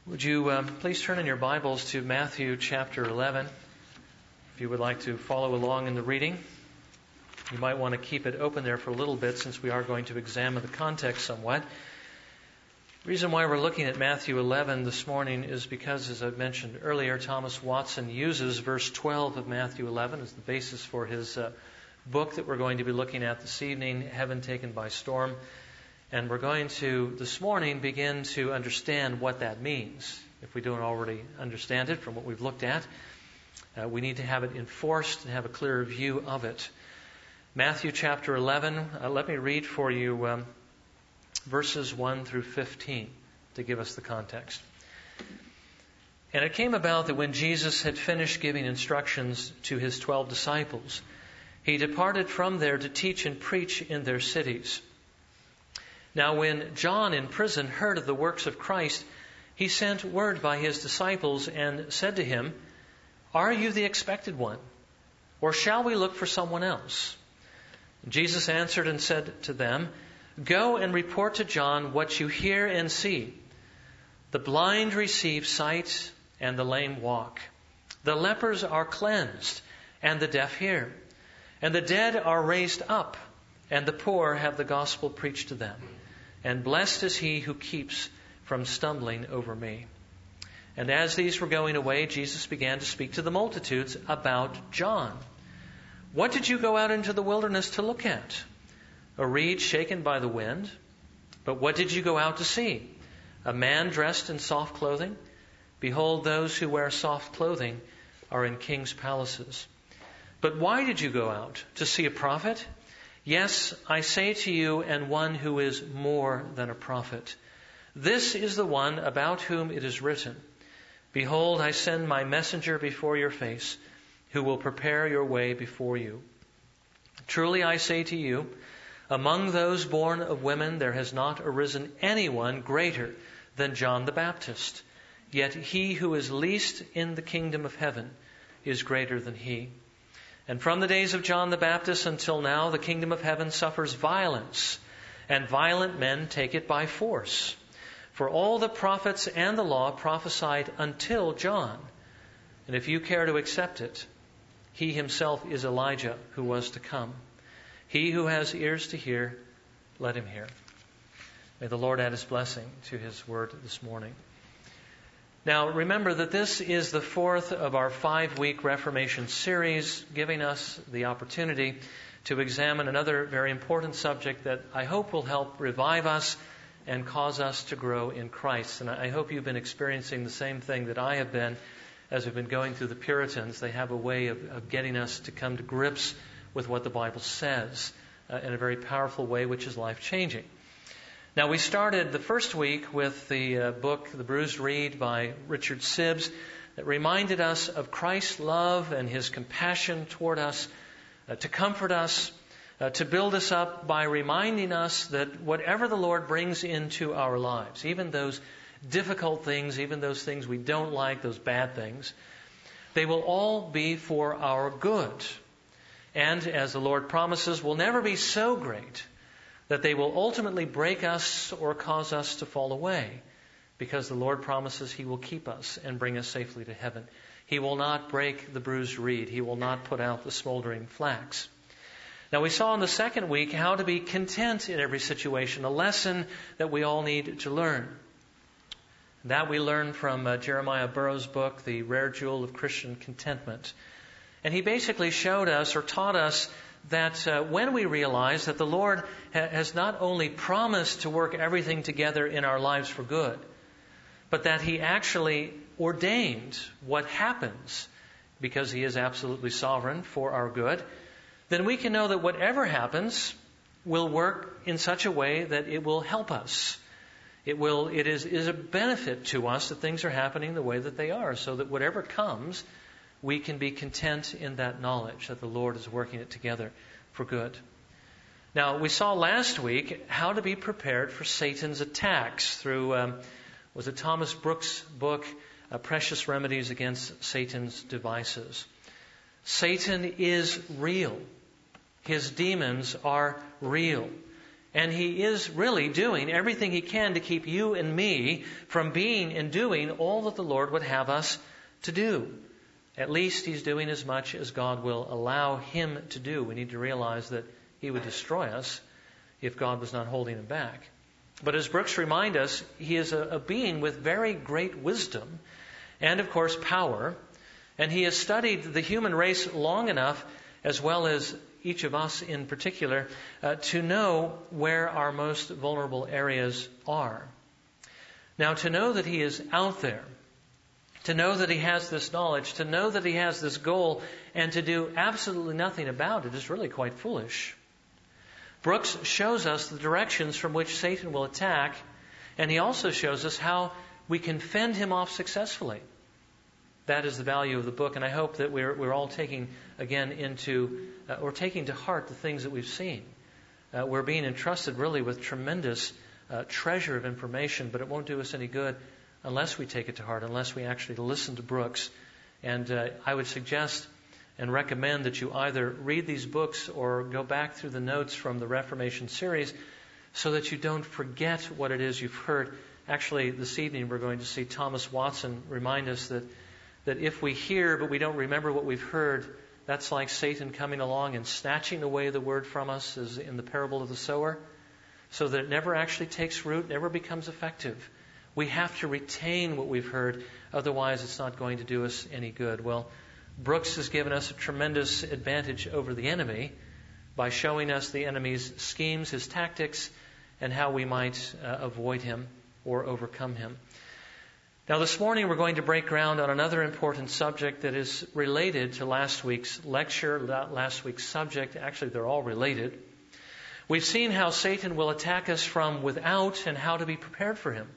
Would you please turn in your Bibles to Matthew chapter 11, if you would like to follow along in the reading. You might want to keep it open there for a little bit since we are going to examine the context somewhat. The reason why we're looking at Matthew 11 this morning is because, as I mentioned earlier, Thomas Watson uses verse 12 of Matthew 11 as the basis for his book that we're going to be looking at this evening, Heaven Taken by Storm. And we're going to, this morning, begin to understand what that means. If we don't already understand it from what we've looked at, we need to have it enforced and have a clearer view of it. Matthew chapter 11, let me read for you verses 1 through 15 to give us the context. And it came about that when Jesus had finished giving instructions to his 12 disciples, he departed from there to teach and preach in their cities. Now when John in prison heard of the works of Christ, he sent word by his disciples and said to him, "Are you the expected one? Or shall we look for someone else?" Jesus answered and said to them, "Go and report to John what you hear and see. The blind receive sight and the lame walk. The lepers are cleansed and the deaf hear. And the dead are raised up and the poor have the gospel preached to them. And blessed is he who keeps from stumbling over me." And as these were going away, Jesus began to speak to the multitudes about John. "What did you go out into the wilderness to look at? A reed shaken by the wind? But what did you go out to see? A man dressed in soft clothing? Behold, those who wear soft clothing are in kings' palaces. But why did you go out? To see a prophet? Yes, I say to you, and one who is more than a prophet. This is the one about whom it is written, 'Behold, I send my messenger before your face, who will prepare your way before you.' Truly I say to you, among those born of women there has not arisen anyone greater than John the Baptist. Yet he who is least in the kingdom of heaven is greater than he. And from the days of John the Baptist until now, the kingdom of heaven suffers violence, and violent men take it by force. For all the prophets and the law prophesied until John. And if you care to accept it, he himself is Elijah who was to come. He who has ears to hear, let him hear." May the Lord add his blessing to his word this morning. Now, remember that this is the fourth of our 5-week Reformation series, giving us the opportunity to examine another very important subject that I hope will help revive us and cause us to grow in Christ. And I hope you've been experiencing the same thing that I have been as we've been going through the Puritans. They have a way of getting us to come to grips with what the Bible says in a very powerful way, which is life-changing. Now, we started the first week with the book, The Bruised Reed by Richard Sibbes, that reminded us of Christ's love and his compassion toward us, to comfort us, to build us up by reminding us that whatever the Lord brings into our lives, even those difficult things, even those things we don't like, those bad things, they will all be for our good. And as the Lord promises, will never be so great that they will ultimately break us or cause us to fall away, because the Lord promises he will keep us and bring us safely to heaven. He will not break the bruised reed. He will not put out the smoldering flax. Now, we saw in the second week how to be content in every situation, a lesson that we all need to learn. That we learn from Jeremiah Burroughs' book, The Rare Jewel of Christian Contentment. And he basically showed us or taught us that when we realize that the Lord has not only promised to work everything together in our lives for good, but that he actually ordained what happens because he is absolutely sovereign for our good, then we can know that whatever happens will work in such a way that it will help us. It is a benefit to us that things are happening the way that they are, so that whatever comes, we can be content in that knowledge that the Lord is working it together for good. Now, we saw last week how to be prepared for Satan's attacks through, was it Thomas Brooks' book, Precious Remedies Against Satan's Devices. Satan is real. His demons are real. And he is really doing everything he can to keep you and me from being and doing all that the Lord would have us to do. At least he's doing as much as God will allow him to do. We need to realize that he would destroy us if God was not holding him back. But as Brooks reminds us, he is a being with very great wisdom and, of course, power. And he has studied the human race long enough, as well as each of us in particular, to know where our most vulnerable areas are. Now, to know that he is out there, to know that he has this knowledge, to know that he has this goal, and to do absolutely nothing about it is really quite foolish. Brooks shows us the directions from which Satan will attack, and he also shows us how we can fend him off successfully. That is the value of the book, and I hope that we're all taking again taking to heart the things that we've seen. We're being entrusted really with tremendous treasure of information, but it won't do us any good unless we take it to heart, unless we actually listen to Brooks. And I would suggest and recommend that you either read these books or go back through the notes from the Reformation series so that you don't forget what it is you've heard. Actually, this evening we're going to see Thomas Watson remind us that if we hear but we don't remember what we've heard, that's like Satan coming along and snatching away the word from us, as in the parable of the sower, so that it never actually takes root, never becomes effective. We have to retain what we've heard, otherwise it's not going to do us any good. Well, Brooks has given us a tremendous advantage over the enemy by showing us the enemy's schemes, his tactics, and how we might avoid him or overcome him. Now, this morning we're going to break ground on another important subject that is related to last week's lecture, last week's subject. Actually, they're all related. We've seen how Satan will attack us from without and how to be prepared for him.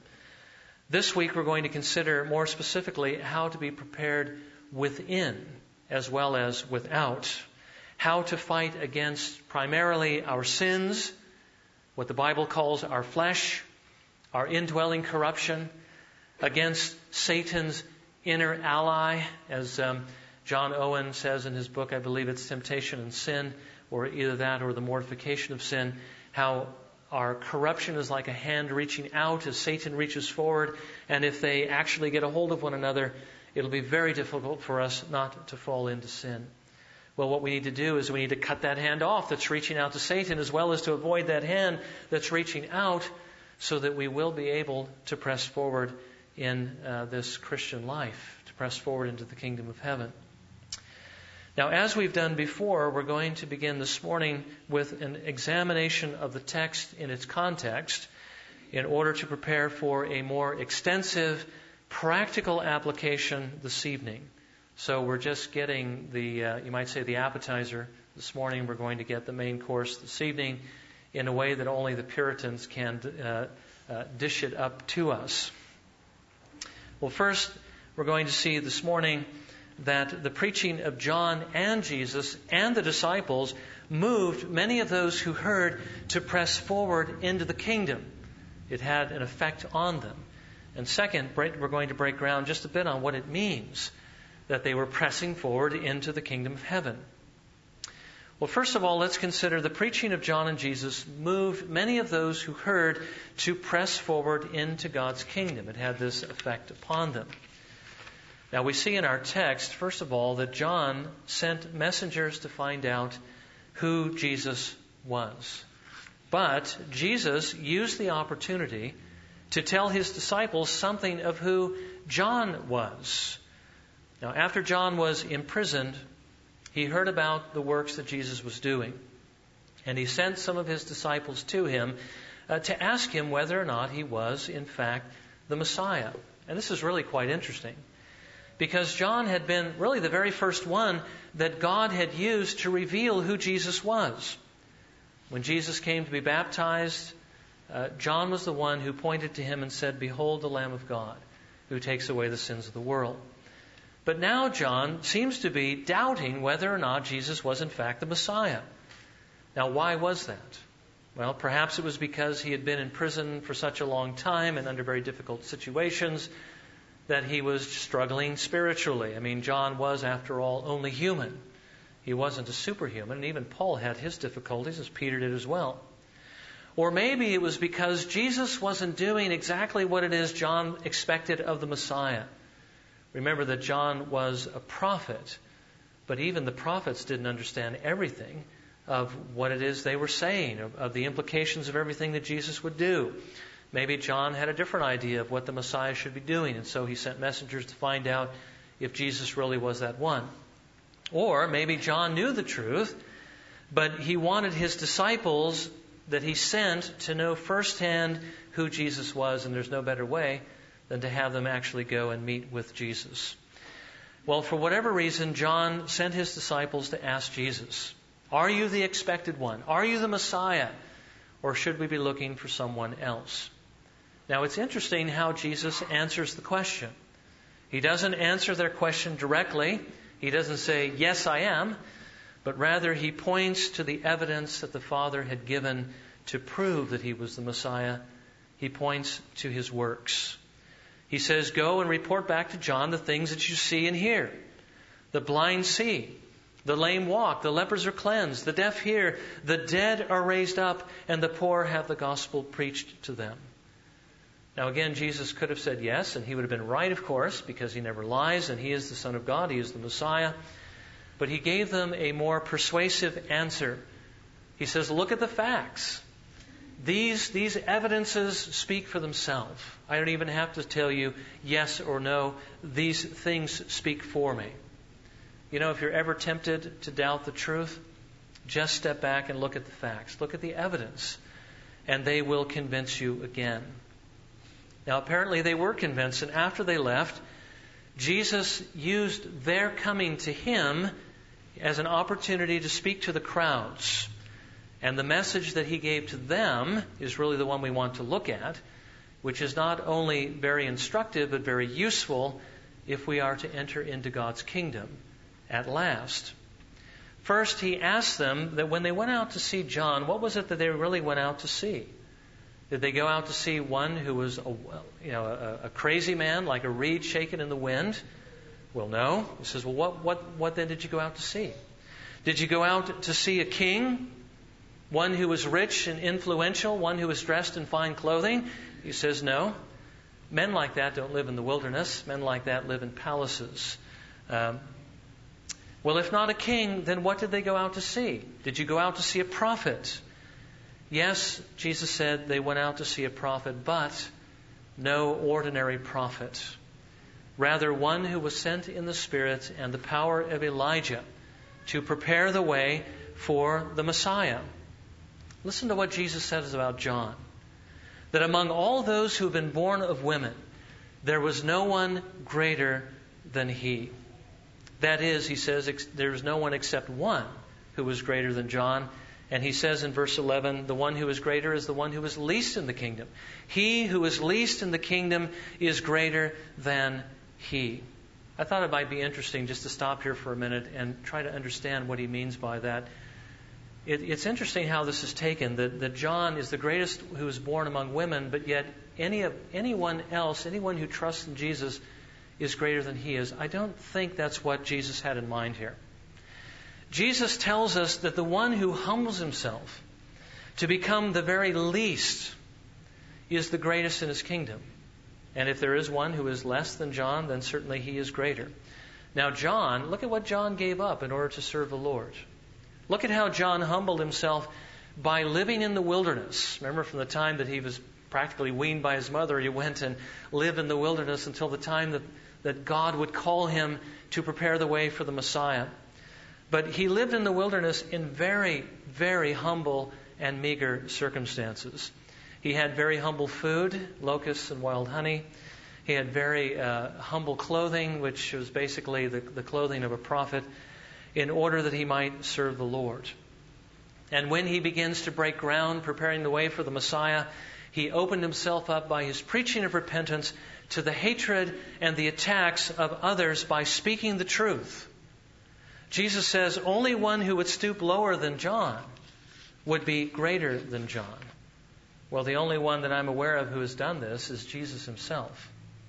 This week we're going to consider more specifically how to be prepared within as well as without. How to fight against primarily our sins, what the Bible calls our flesh, our indwelling corruption, against Satan's inner ally, as John Owen says in his book, I believe it's Temptation and Sin, or either that or the mortification of sin, how our corruption is like a hand reaching out as Satan reaches forward, and if they actually get a hold of one another, it'll be very difficult for us not to fall into sin. Well, what we need to do is we need to cut that hand off that's reaching out to Satan, as well as to avoid that hand that's reaching out, so that we will be able to press forward in this Christian life, to press forward into the kingdom of heaven. Now, as we've done before, we're going to begin this morning with an examination of the text in its context in order to prepare for a more extensive, practical application this evening. So we're just getting you might say, the appetizer. This morning we're going to get the main course this evening in a way that only the Puritans can dish it up to us. Well, first, we're going to see this morning that the preaching of John and Jesus and the disciples moved many of those who heard to press forward into the kingdom. It had an effect on them. And second, we're going to break ground just a bit on what it means that they were pressing forward into the kingdom of heaven. Well, first of all, let's consider the preaching of John and Jesus moved many of those who heard to press forward into God's kingdom. It had this effect upon them. Now, we see in our text, first of all, that John sent messengers to find out who Jesus was. But Jesus used the opportunity to tell his disciples something of who John was. Now, after John was imprisoned, he heard about the works that Jesus was doing. And he sent some of his disciples to him to ask him whether or not he was, in fact, the Messiah. And this is really quite interesting, because John had been really the very first one that God had used to reveal who Jesus was. When Jesus came to be baptized, John was the one who pointed to him and said, "Behold the Lamb of God, who takes away the sins of the world." But now John seems to be doubting whether or not Jesus was in fact the Messiah. Now, why was that? Well, perhaps it was because he had been in prison for such a long time and under very difficult situations that he was struggling spiritually. I mean, John was, after all, only human. He wasn't a superhuman, and even Paul had his difficulties, as Peter did as well. Or maybe it was because Jesus wasn't doing exactly what it is John expected of the Messiah. Remember that John was a prophet, but even the prophets didn't understand everything of what it is they were saying, of the implications of everything that Jesus would do. Maybe John had a different idea of what the Messiah should be doing, and so he sent messengers to find out if Jesus really was that one. Or maybe John knew the truth, but he wanted his disciples that he sent to know firsthand who Jesus was, and there's no better way than to have them actually go and meet with Jesus. Well, for whatever reason, John sent his disciples to ask Jesus, "Are you the expected one? Are you the Messiah? Or should we be looking for someone else?" Now, it's interesting how Jesus answers the question. He doesn't answer their question directly. He doesn't say, "Yes, I am," but rather he points to the evidence that the Father had given to prove that he was the Messiah. He points to his works. He says, "Go and report back to John the things that you see and hear. The blind see, the lame walk, the lepers are cleansed, the deaf hear, the dead are raised up, and the poor have the gospel preached to them." Now again, Jesus could have said yes, and he would have been right, of course, because he never lies, and he is the Son of God, he is the Messiah. But he gave them a more persuasive answer. He says, "Look at the facts. These evidences speak for themselves. I don't even have to tell you yes or no. These things speak for me." You know, if you're ever tempted to doubt the truth, just step back and look at the facts. Look at the evidence, and they will convince you again. Now, apparently they were convinced, and after they left, Jesus used their coming to him as an opportunity to speak to the crowds. And the message that he gave to them is really the one we want to look at, which is not only very instructive, but very useful if we are to enter into God's kingdom at last. First, he asked them that when they went out to see John, what was it that they really went out to see? Did they go out to see one who was a crazy man, like a reed shaken in the wind? Well, no. He says, well, what then did you go out to see? Did you go out to see a king? One who was rich and influential? One who was dressed in fine clothing? He says, no. Men like that don't live in the wilderness. Men like that live in palaces. Well, if not a king, then what did they go out to see? Did you go out to see a prophet? Yes, Jesus said they went out to see a prophet, but no ordinary prophet. Rather, one who was sent in the Spirit and the power of Elijah to prepare the way for the Messiah. Listen to what Jesus says about John. That among all those who have been born of women, there was no one greater than he. That is, he says, there is no one except one who was greater than John. And he says in verse 11, the one who is greater is the one who is least in the kingdom. He who is least in the kingdom is greater than he. I thought it might be interesting just to stop here for a minute and try to understand what he means by that. It's interesting how this is taken, that John is the greatest who is born among women, but yet anyone else, anyone who trusts in Jesus, is greater than he is. I don't think that's what Jesus had in mind here. Jesus tells us that the one who humbles himself to become the very least is the greatest in his kingdom. And if there is one who is less than John, then certainly he is greater. Now John, look at what John gave up in order to serve the Lord. Look at how John humbled himself by living in the wilderness. Remember, from the time that he was practically weaned by his mother, he went and lived in the wilderness until the time that God would call him to prepare the way for the Messiah. But he lived in the wilderness in very, very humble and meager circumstances. He had very humble food, locusts and wild honey. He had very humble clothing, which was basically the clothing of a prophet, in order that he might serve the Lord. And when he begins to break ground, preparing the way for the Messiah, he opened himself up by his preaching of repentance to the hatred and the attacks of others by speaking the truth. Jesus says only one who would stoop lower than John would be greater than John. Well, the only one that I'm aware of who has done this is Jesus himself,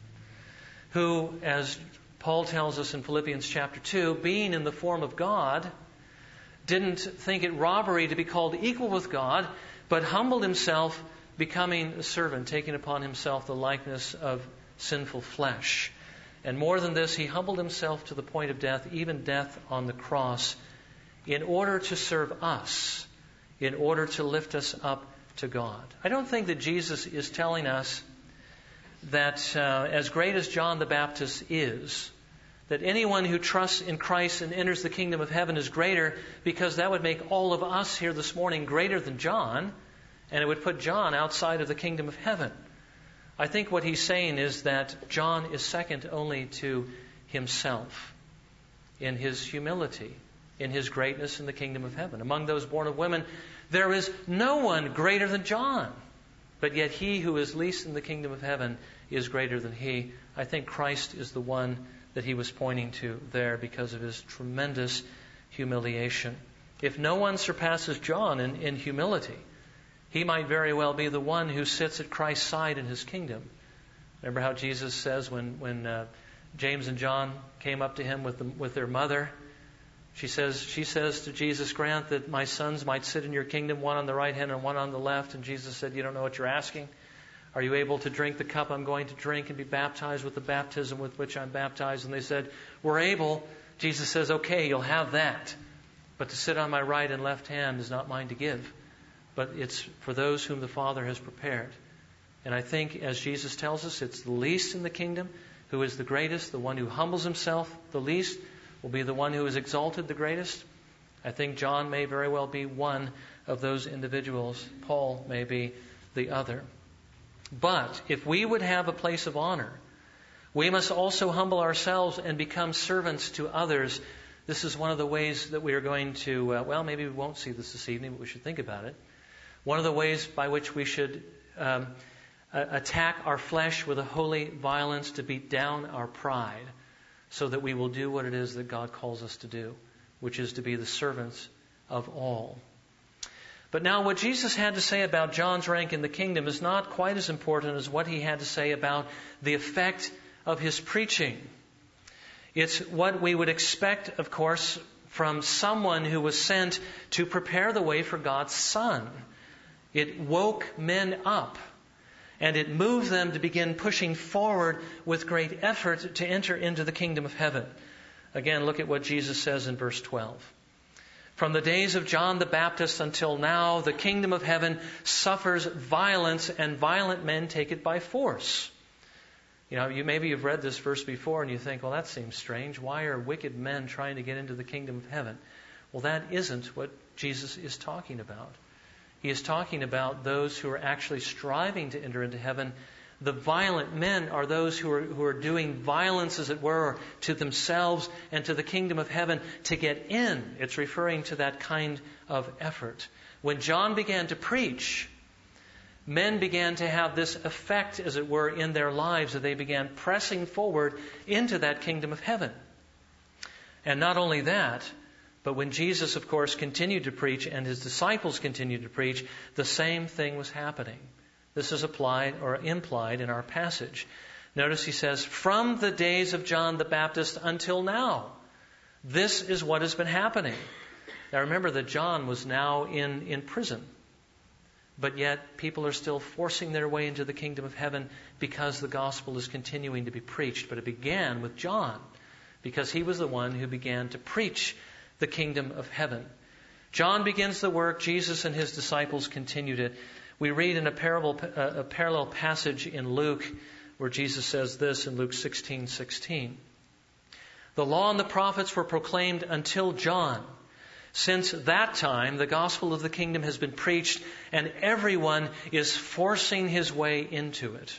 who, as Paul tells us in Philippians chapter 2, being in the form of God, didn't think it robbery to be called equal with God, but humbled himself, becoming a servant, taking upon himself the likeness of sinful flesh. And more than this, he humbled himself to the point of death, even death on the cross, in order to serve us, in order to lift us up to God. I don't think that Jesus is telling us that as great as John the Baptist is, that anyone who trusts in Christ and enters the kingdom of heaven is greater, because that would make all of us here this morning greater than John, and it would put John outside of the kingdom of heaven. I think what he's saying is that John is second only to himself in his humility, in his greatness in the kingdom of heaven. Among those born of women, there is no one greater than John, but yet he who is least in the kingdom of heaven is greater than he. I think Christ is the one that he was pointing to there because of his tremendous humiliation. If no one surpasses John in humility, he might very well be the one who sits at Christ's side in his kingdom. Remember how Jesus says when James and John came up to him with their mother, she says to Jesus, "Grant that my sons might sit in your kingdom, one on the right hand and one on the left." And Jesus said, "You don't know what you're asking. Are you able to drink the cup I'm going to drink and be baptized with the baptism with which I'm baptized?" And they said, "We're able." Jesus says, "Okay, you'll have that. But to sit on my right and left hand is not mine to give, but it's for those whom the Father has prepared." And I think, as Jesus tells us, it's the least in the kingdom who is the greatest. The one who humbles himself the least will be the one who is exalted the greatest. I think John may very well be one of those individuals. Paul may be the other. But if we would have a place of honor, we must also humble ourselves and become servants to others. This is one of the ways that we are going to, maybe we won't see this evening, but we should think about it. One of the ways by which we should attack our flesh with a holy violence to beat down our pride, so that we will do what it is that God calls us to do, which is to be the servants of all. But now what Jesus had to say about John's rank in the kingdom is not quite as important as what he had to say about the effect of his preaching. It's what we would expect, of course, from someone who was sent to prepare the way for God's Son. It woke men up, and it moved them to begin pushing forward with great effort to enter into the kingdom of heaven. Again, look at what Jesus says in verse 12. "From the days of John the Baptist until now, the kingdom of heaven suffers violence, and violent men take it by force." Maybe you've read this verse before and you think, well, that seems strange. Why are wicked men trying to get into the kingdom of heaven? Well, that isn't what Jesus is talking about. He is talking about those who are actually striving to enter into heaven. The violent men are those who are doing violence, as it were, to themselves and to the kingdom of heaven to get in. It's referring to that kind of effort. When John began to preach, men began to have this effect, as it were, in their lives, that they began pressing forward into that kingdom of heaven. And not only that, but when Jesus, of course, continued to preach and his disciples continued to preach, the same thing was happening. This is applied or implied in our passage. Notice he says, "From the days of John the Baptist until now." This is what has been happening. Now remember that John was now in prison. But yet people are still forcing their way into the kingdom of heaven because the gospel is continuing to be preached. But it began with John, because he was the one who began to preach the kingdom of heaven. John begins the work. Jesus and his disciples continued it. We read in a parallel passage in Luke where Jesus says this in Luke 16:16. "The law and the prophets were proclaimed until John. Since that time, the gospel of the kingdom has been preached, and everyone is forcing his way into it."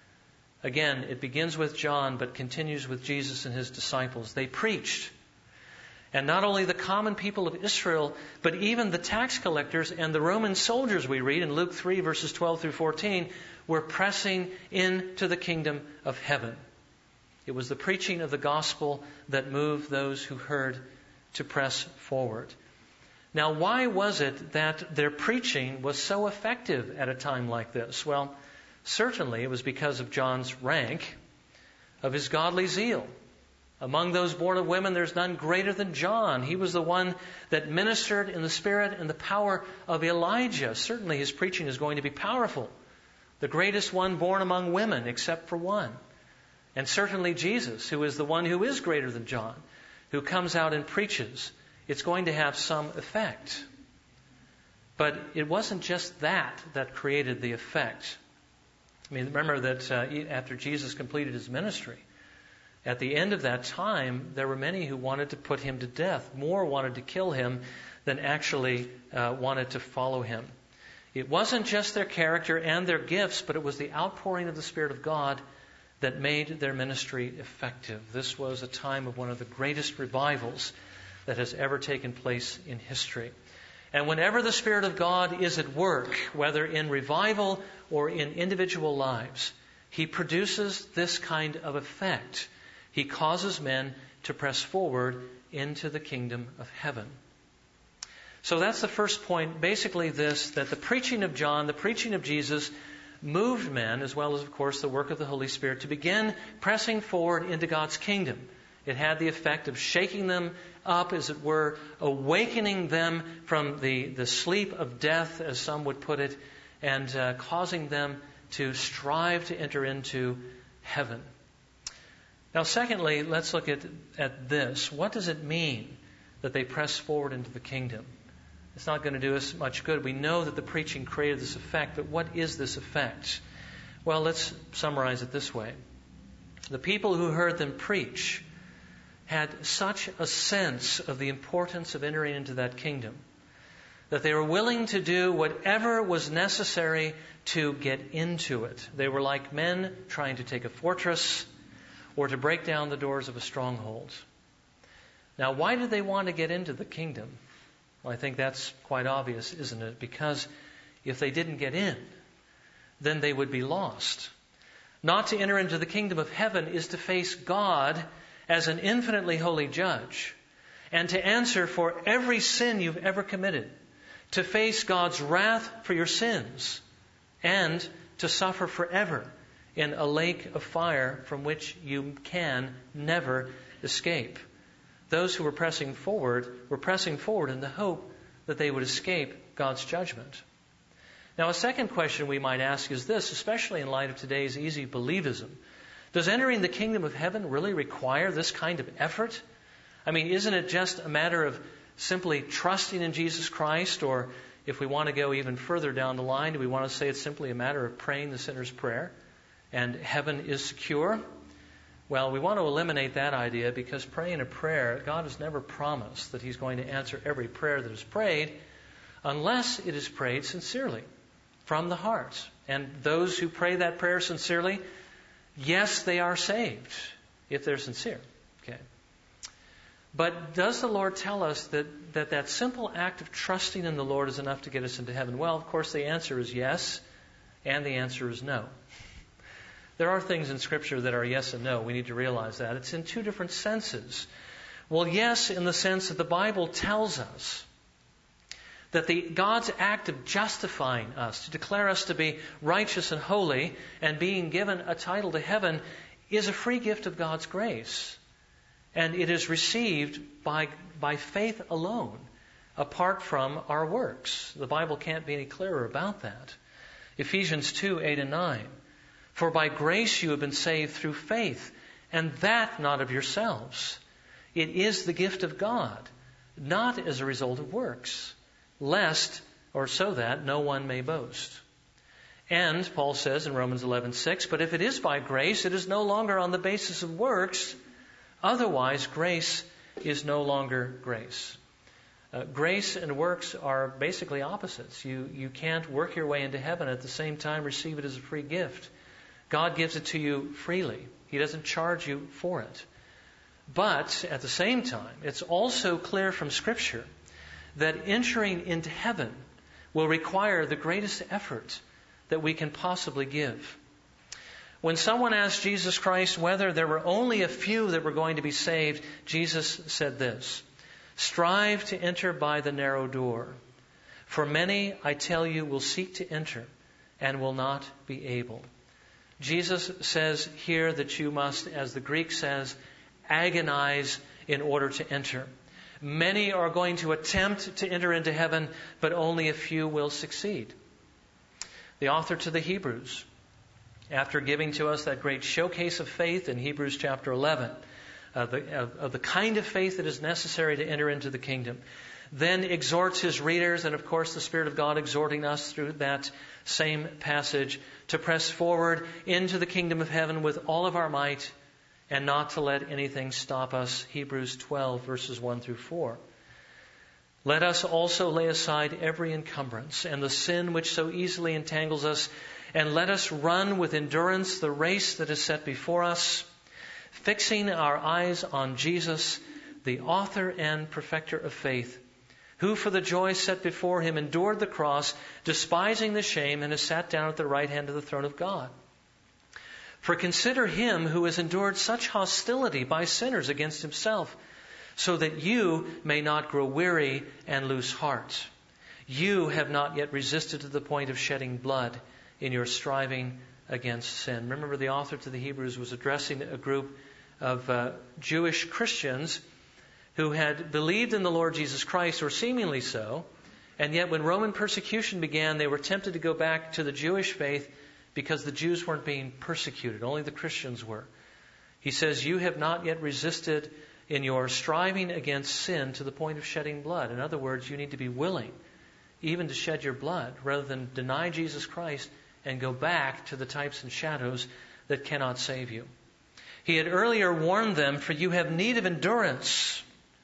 Again, it begins with John, but continues with Jesus and his disciples. They preached. And not only the common people of Israel, but even the tax collectors and the Roman soldiers, we read in Luke 3, verses 12 through 14, were pressing into the kingdom of heaven. It was the preaching of the gospel that moved those who heard to press forward. Now, why was it that their preaching was so effective at a time like this? Well, certainly it was because of John's rank, of his godly zeal, Among those born of women, there's none greater than John. He was the one that ministered in the spirit and the power of Elijah. Certainly his preaching is going to be powerful. The greatest one born among women, except for one. And certainly Jesus, who is the one who is greater than John, who comes out and preaches. It's going to have some effect. But it wasn't just that created the effect. I mean, remember that after Jesus completed his ministry, at the end of that time, there were many who wanted to put him to death. More wanted to kill him than actually wanted to follow him. It wasn't just their character and their gifts, but it was the outpouring of the Spirit of God that made their ministry effective. This was a time of one of the greatest revivals that has ever taken place in history. And whenever the Spirit of God is at work, whether in revival or in individual lives, He produces this kind of effect. He causes men to press forward into the kingdom of heaven. So that's the first point, basically this, that the preaching of John, the preaching of Jesus, moved men, as well as, of course, the work of the Holy Spirit, to begin pressing forward into God's kingdom. It had the effect of shaking them up, as it were, awakening them from the sleep of death, as some would put it, and causing them to strive to enter into heaven. Now, secondly, let's look at this. What does it mean that they press forward into the kingdom? It's not going to do us much good. We know that the preaching created this effect, but what is this effect? Well, let's summarize it this way. The people who heard them preach had such a sense of the importance of entering into that kingdom that they were willing to do whatever was necessary to get into it. They were like men trying to take a fortress or to break down the doors of a stronghold. Now, why did they want to get into the kingdom? Well, I think that's quite obvious, isn't it? Because if they didn't get in, then they would be lost. Not to enter into the kingdom of heaven is to face God as an infinitely holy judge and to answer for every sin you've ever committed, to face God's wrath for your sins, and to suffer forever in a lake of fire from which you can never escape. Those who were pressing forward in the hope that they would escape God's judgment. Now, a second question we might ask is this, especially in light of today's easy believism. Does entering the kingdom of heaven really require this kind of effort? I mean, isn't it just a matter of simply trusting in Jesus Christ? Or if we want to go even further down the line, do we want to say it's simply a matter of praying the sinner's prayer and heaven is secure? Well, we want to eliminate that idea because praying a prayer, God has never promised that He's going to answer every prayer that is prayed unless it is prayed sincerely from the heart. And those who pray that prayer sincerely, yes, they are saved if they're sincere. Okay. But does the Lord tell us that simple act of trusting in the Lord is enough to get us into heaven? Well, of course, the answer is yes, and the answer is no. There are things in Scripture that are yes and no. We need to realize that. It's in two different senses. Well, yes, in the sense that the Bible tells us that God's act of justifying us, to declare us to be righteous and holy, and being given a title to heaven, is a free gift of God's grace. And it is received by faith alone, apart from our works. The Bible can't be any clearer about that. Ephesians 2:8-9. For by grace you have been saved through faith, and that not of yourselves. It is the gift of God, not as a result of works, lest, or so that, no one may boast. And Paul says in Romans 11:6, but if it is by grace, it is no longer on the basis of works. Otherwise, grace is no longer grace. Grace and works are basically opposites. You can't work your way into heaven and at the same time receive it as a free gift. God gives it to you freely. He doesn't charge you for it. But at the same time, it's also clear from Scripture that entering into heaven will require the greatest effort that we can possibly give. When someone asked Jesus Christ whether there were only a few that were going to be saved, Jesus said this, strive to enter by the narrow door. For many, I tell you, will seek to enter and will not be able. Jesus says here that you must, as the Greek says, agonize in order to enter. Many are going to attempt to enter into heaven, but only a few will succeed. The author to the Hebrews, after giving to us that great showcase of faith in Hebrews chapter 11, of the kind of faith that is necessary to enter into the kingdom, then exhorts his readers, and of course the Spirit of God exhorting us through that same passage, to press forward into the kingdom of heaven with all of our might and not to let anything stop us. Hebrews 12, verses 1 through 4. Let us also lay aside every encumbrance and the sin which so easily entangles us, and let us run with endurance the race that is set before us, fixing our eyes on Jesus, the author and perfecter of faith, who for the joy set before him endured the cross, despising the shame, and has sat down at the right hand of the throne of God. For consider him who has endured such hostility by sinners against himself, so that you may not grow weary and lose heart. You have not yet resisted to the point of shedding blood in your striving against sin. Remember, the author to the Hebrews was addressing a group of Jewish Christians who had believed in the Lord Jesus Christ, or seemingly so, and yet when Roman persecution began, they were tempted to go back to the Jewish faith because the Jews weren't being persecuted. Only the Christians were. He says, you have not yet resisted in your striving against sin to the point of shedding blood. In other words, you need to be willing even to shed your blood rather than deny Jesus Christ and go back to the types and shadows that cannot save you. He had earlier warned them, for you have need of endurance,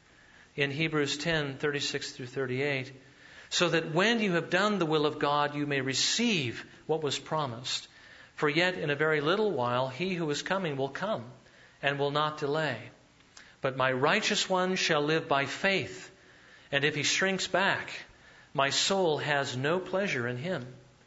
in Hebrews 10, 36 through 38, so that when you have done the will of God, you may receive what was promised. For yet in a very little while, he who is coming will come and will not delay. But my righteous one shall live by faith, and if he shrinks back, my soul has no pleasure in him.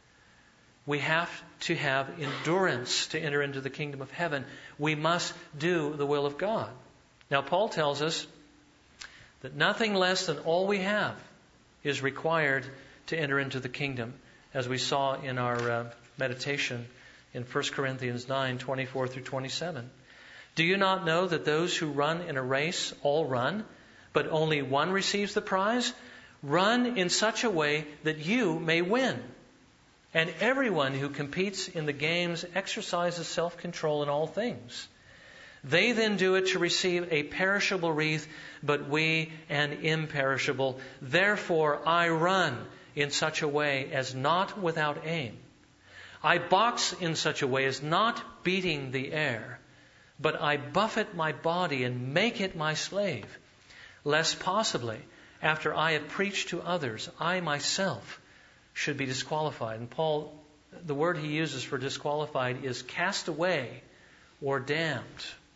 We have to have endurance to enter into the kingdom of heaven. We must do the will of God. Now, Paul tells us that nothing less than all we have is required to enter into the kingdom, as we saw in our meditation in 1 Corinthians 9, 24 through 27. Do you not know that those who run in a race all run, but only one receives the prize? Run in such a way that you may win. And everyone who competes in the games exercises self-control in all things. They then do it to receive a perishable wreath, but we an imperishable. Therefore I run in such a way as not without aim. I box in such a way as not beating the air, but I buffet my body and make it my slave, lest possibly, after I have preached to others, I myself should be disqualified. And Paul, the word he uses for disqualified is cast away or damned.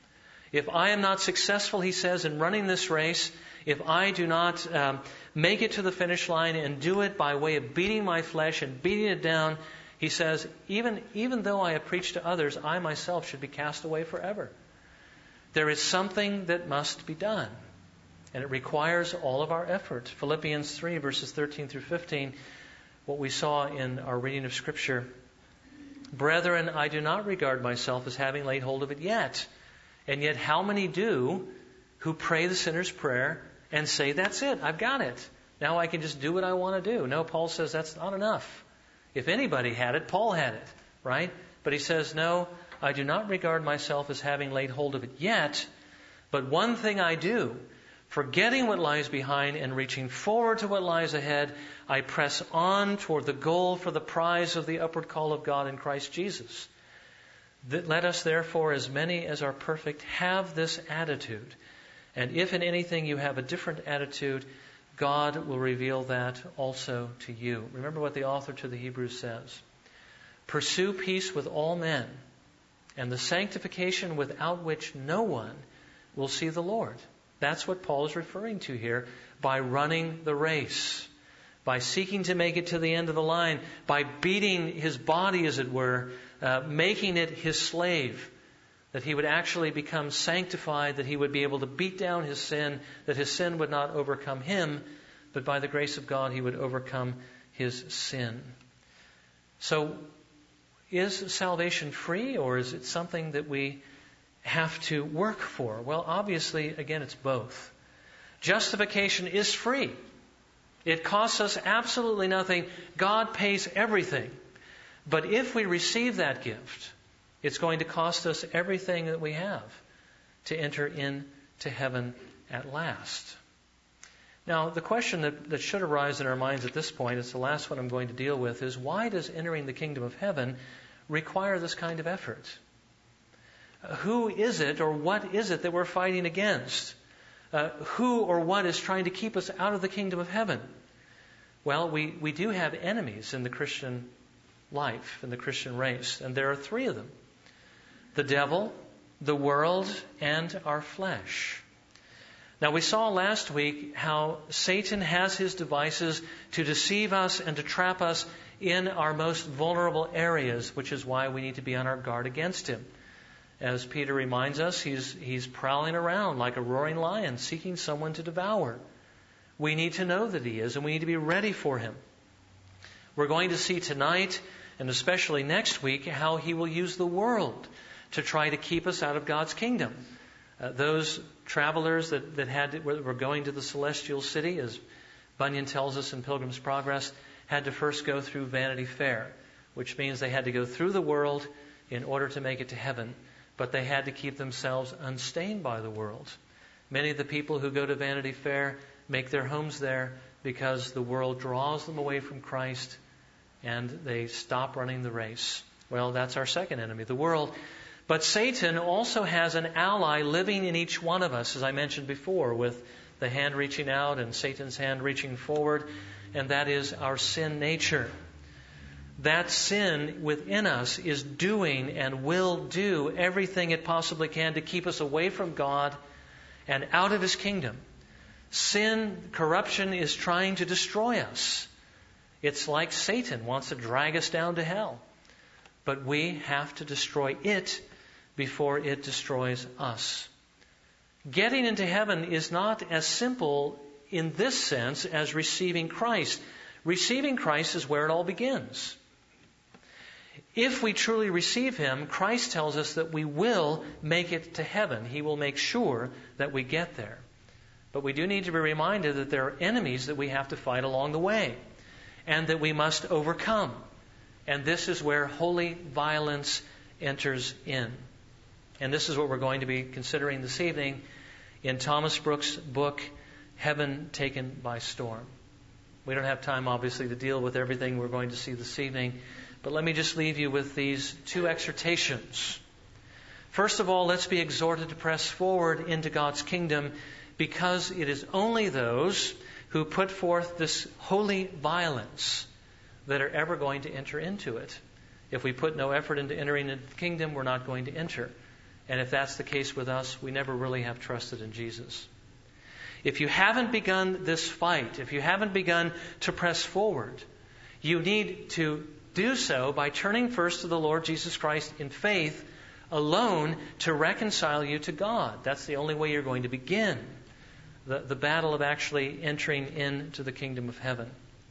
If I am not successful, he says, in running this race, if I do not make it to the finish line and do it by way of beating my flesh and beating it down, he says, even though I have preached to others, I myself should be cast away forever. There is something that must be done, and it requires all of our effort. Philippians 3, verses 13 through 15, what we saw in our reading of Scripture. Brethren, I do not regard myself as having laid hold of it yet. And yet how many do who pray the sinner's prayer and say, that's it, I've got it. Now I can just do what I want to do. No, Paul says that's not enough. If anybody had it, Paul had it, right? But he says, no, I do not regard myself as having laid hold of it yet. But one thing I do, forgetting what lies behind and reaching forward to what lies ahead, I press on toward the goal for the prize of the upward call of God in Christ Jesus. Let us therefore, as many as are perfect, have this attitude. And if in anything you have a different attitude, God will reveal that also to you. Remember what the author to the Hebrews says. Pursue peace with all men, and the sanctification without which no one will see the Lord. That's what Paul is referring to here by running the race, by seeking to make it to the end of the line, by beating his body, as it were, making it his slave, that he would actually become sanctified, that he would be able to beat down his sin, that his sin would not overcome him, but by the grace of God he would overcome his sin. So, is salvation free, or is it something that we have to work for? Well, obviously, again, it's both. Justification is free. It costs us absolutely nothing. God pays everything. But if we receive that gift, it's going to cost us everything that we have to enter into heaven at last. Now, the question that should arise in our minds at this point, it's the last one I'm going to deal with, is why does entering the kingdom of heaven require this kind of effort? Who is it or what is it that we're fighting against? Who or what is trying to keep us out of the kingdom of heaven? Well, we do have enemies in the Christian life, in the Christian race, and there are three of them: the devil, the world, and our flesh. Now, we saw last week how Satan has his devices to deceive us and to trap us in our most vulnerable areas, which is why we need to be on our guard against him. As Peter reminds us, he's prowling around like a roaring lion, seeking someone to devour. We need to know that he is, and we need to be ready for him. We're going to see tonight, and especially next week, how he will use the world to try to keep us out of God's kingdom. Those travelers that were going to the celestial city, as Bunyan tells us in Pilgrim's Progress, had to first go through Vanity Fair, which means they had to go through the world in order to make it to heaven, but they had to keep themselves unstained by the world. Many of the people who go to Vanity Fair make their homes there because the world draws them away from Christ and they stop running the race. Well, that's our second enemy, the world. But Satan also has an ally living in each one of us, as I mentioned before, with the hand reaching out and Satan's hand reaching forward, and that is our sin nature. That sin within us is doing and will do everything it possibly can to keep us away from God and out of His kingdom. Sin, corruption is trying to destroy us. It's like Satan wants to drag us down to hell. But we have to destroy it before it destroys us. Getting into heaven is not as simple in this sense as receiving Christ. Receiving Christ is where it all begins. If we truly receive Him, Christ tells us that we will make it to heaven. He will make sure that we get there. But we do need to be reminded that there are enemies that we have to fight along the way and that we must overcome. And this is where holy violence enters in. And this is what we're going to be considering this evening in Thomas Brooks' book, Heaven Taken by Storm. We don't have time, obviously, to deal with everything we're going to see this evening, but let me just leave you with these two exhortations. First of all, let's be exhorted to press forward into God's kingdom, because it is only those who put forth this holy violence that are ever going to enter into it. If we put no effort into entering into the kingdom, we're not going to enter. And if that's the case with us, we never really have trusted in Jesus. If you haven't begun this fight, if you haven't begun to press forward, you need to do so by turning first to the Lord Jesus Christ in faith alone to reconcile you to God. That's the only way you're going to begin the battle of actually entering into the kingdom of heaven.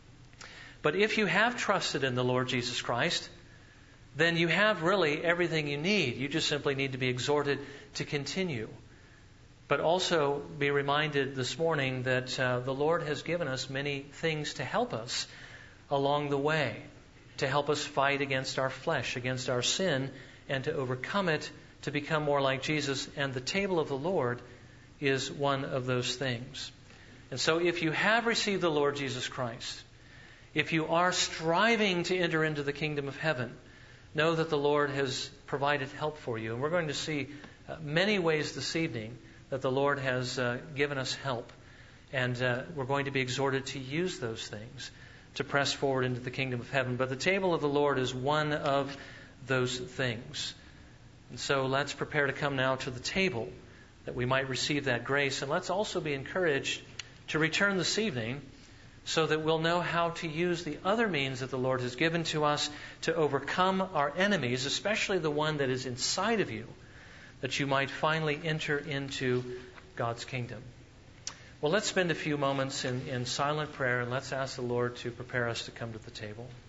But if you have trusted in the Lord Jesus Christ, then you have really everything you need. You just simply need to be exhorted to continue. But also be reminded this morning that the Lord has given us many things to help us along the way, to help us fight against our flesh, against our sin, and to overcome it, to become more like Jesus. And the table of the Lord is one of those things. And so if you have received the Lord Jesus Christ, if you are striving to enter into the kingdom of heaven, know that the Lord has provided help for you. And we're going to see many ways this evening that the Lord has given us help. And we're going to be exhorted to use those things to press forward into the kingdom of heaven. But the table of the Lord is one of those things. And so let's prepare to come now to the table that we might receive that grace. And let's also be encouraged to return this evening so that we'll know how to use the other means that the Lord has given to us to overcome our enemies, especially the one that is inside of you, that you might finally enter into God's kingdom. Well, let's spend a few moments in silent prayer, and let's ask the Lord to prepare us to come to the table.